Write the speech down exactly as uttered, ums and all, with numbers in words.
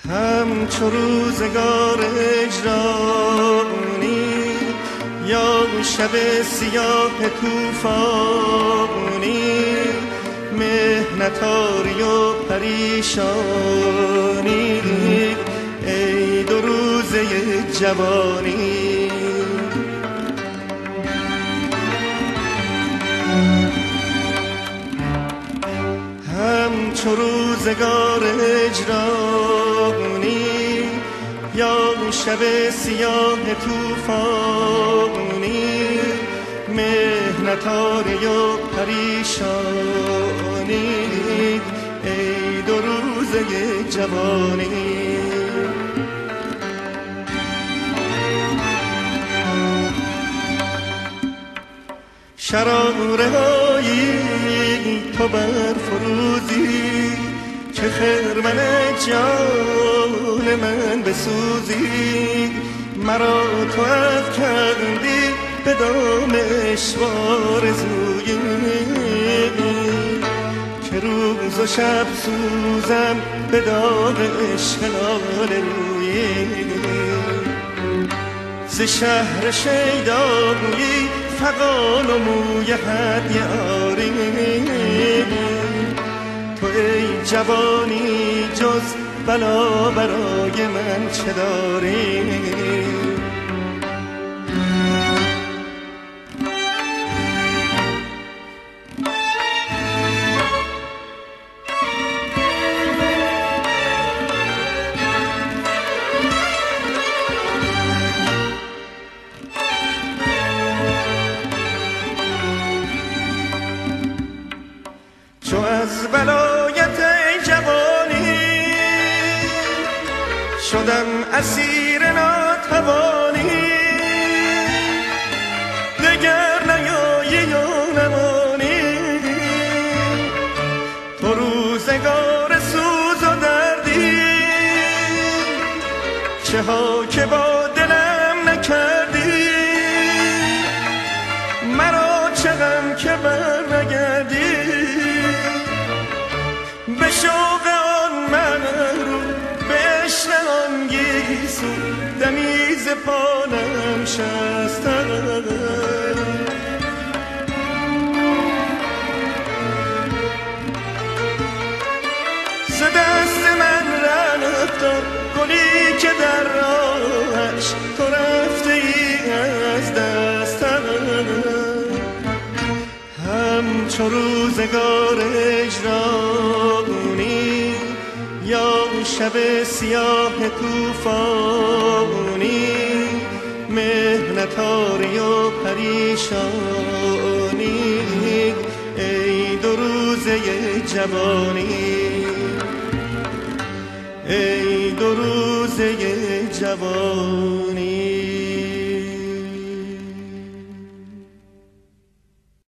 همچو روزگار هجرانی یا شب سیاه طوفانی، مهنتاری و پریشانی، ای دو روزه جوانی. همچو روزگار هجرانی یا شب سیاه طوفانی، مهنتاری و پریشانی، ای دو روزه جوانی. شراره هایی تو بر فروزی که خرمن جان من بسوزی، مرا تو افکندی به دام اشوار زوی، که روز و شب سوزم به داغ عشق لاله روی. ز شهر شیدایی فغان و موی هدیه آری، تو ای جوانی جز بلا برای من چه داری؟ چو از بلایت جوانی شدم اسیر ناتوانی، دگر نیایی یا نمانی، تو روزگار سوز و دردی، چه ها که با دلم نکردی، مرا چه غم که بر نگردی، به شوق آن محروم به عشق آن گیسو دمی ز پانم شستم. ز دست من رفت گلی که در راهش تو رفته ای از دستم. همچو روزگار هجرانی یا شب سیاه طوفانی، مهنتاری و پریشانی، ای دو روزه جوانی، ای دو روزه جوانی.